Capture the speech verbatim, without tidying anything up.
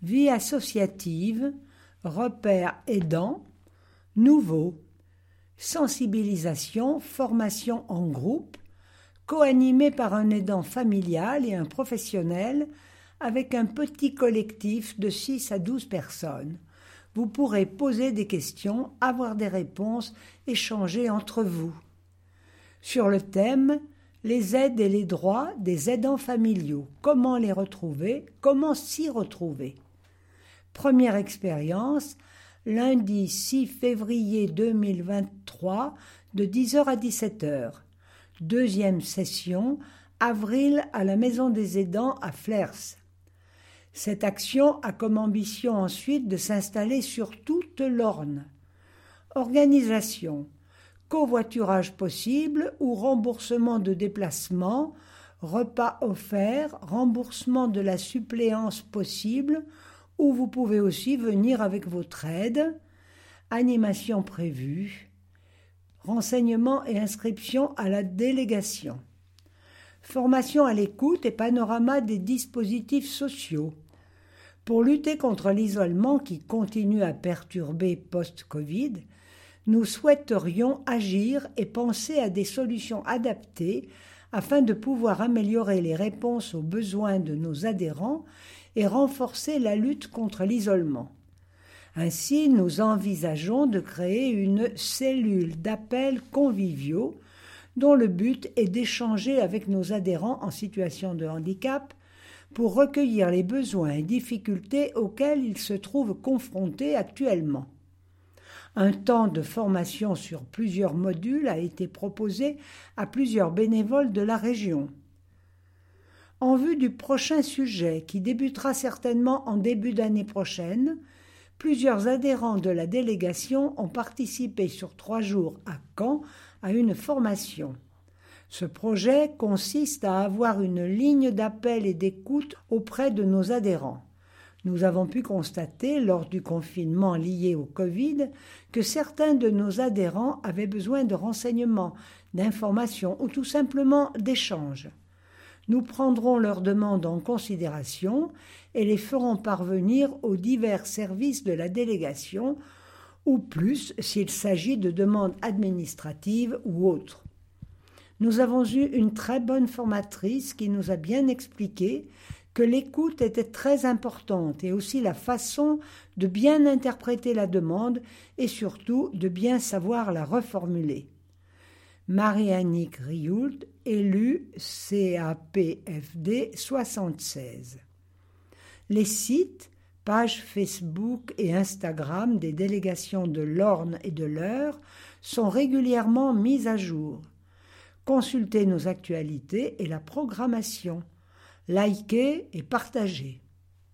Vie associative, repères aidants, nouveau, sensibilisation, formation en groupe, co-animé par un aidant familial et un professionnel avec un petit collectif de six à douze personnes. Vous pourrez poser des questions, avoir des réponses, échanger entre vous. Sur le thème « Les aides et les droits des aidants familiaux. Comment les retrouver? Comment s'y retrouver ?» Première expérience, lundi six février deux mille vingt-trois, de dix heures à dix-sept heures. Deuxième session, avril à la Maison des aidants à Flers. Cette action a comme ambition ensuite de s'installer sur toute l'Orne. Organisation, covoiturage possible ou remboursement de déplacement, repas offerts, remboursement de la suppléance possible, ou vous pouvez aussi venir avec votre aide, animation prévue, renseignements et inscription à la délégation. Formation à l'écoute et panorama des dispositifs sociaux. Pour lutter contre l'isolement qui continue à perturber post-Covid, nous souhaiterions agir et penser à des solutions adaptées afin de pouvoir améliorer les réponses aux besoins de nos adhérents et renforcer la lutte contre l'isolement. Ainsi, nous envisageons de créer une cellule d'appels conviviaux dont le but est d'échanger avec nos adhérents en situation de handicap pour recueillir les besoins et difficultés auxquels ils se trouvent confrontés actuellement. Un temps de formation sur plusieurs modules a été proposé à plusieurs bénévoles de la région. En vue du prochain sujet, qui débutera certainement en début d'année prochaine, plusieurs adhérents de la délégation ont participé sur trois jours à Caen à une formation. Ce projet consiste à avoir une ligne d'appel et d'écoute auprès de nos adhérents. Nous avons pu constater, lors du confinement lié au Covid, que certains de nos adhérents avaient besoin de renseignements, d'informations ou tout simplement d'échanges. Nous prendrons leurs demandes en considération et les ferons parvenir aux divers services de la délégation, ou plus s'il s'agit de demandes administratives ou autres. Nous avons eu une très bonne formatrice qui nous a bien expliqué que l'écoute était très importante et aussi la façon de bien interpréter la demande et surtout de bien savoir la reformuler. Marie-Annick Rioult, élue C A P F D soixante-seize. Les sites, pages Facebook et Instagram des délégations de l'Orne et de l'Eure sont régulièrement mis à jour. Consultez nos actualités et la programmation. Likez et partagez.